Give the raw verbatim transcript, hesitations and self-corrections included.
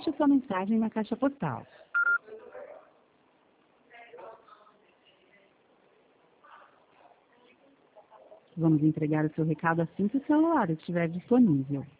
deixe sua mensagem na caixa postal. Vamos entregar o seu recado assim que o celular estiver disponível.